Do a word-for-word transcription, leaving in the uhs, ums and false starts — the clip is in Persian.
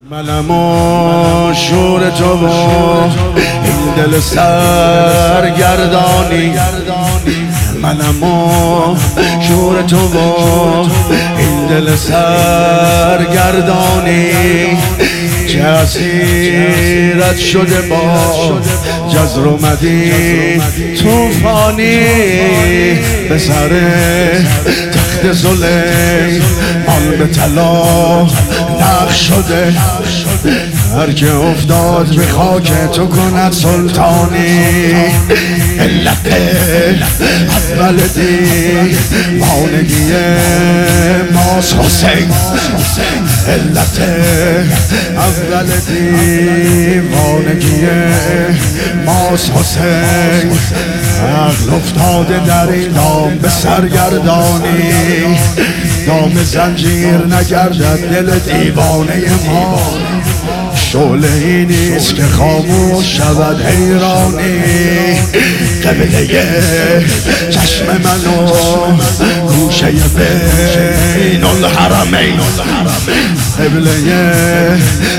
منم و شور تو و این دل سرگردانی، منم و شور تو و این دل سرگردانی، چه اسیرت شده با جزر اومدی توفانی، به سر تخت سلیمان به طلا نقش شده، هر که افتاد به خاک تو کند سلطانی. علت اول دیوانگی ماست حسین، علت اول دیوانگی ماست حسین، عقل افتاده در این دام به سرگردانی، دام زنجیر نگردد دل دیوانه ما، شعله ای نیست که خاموش شود حیرانی، قبله چشم منو گوشه بین الحرمین، قبله